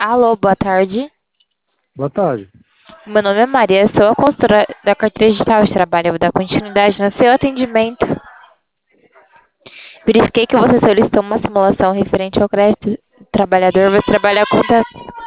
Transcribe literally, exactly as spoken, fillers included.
Alô, boa tarde. Boa tarde. Meu nome é Maria, sou a consultora da carteira digital de trabalho. Eu vou dar continuidade no seu atendimento. Verifiquei que você solicitou uma simulação referente ao crédito do trabalhador. Você trabalha com conta.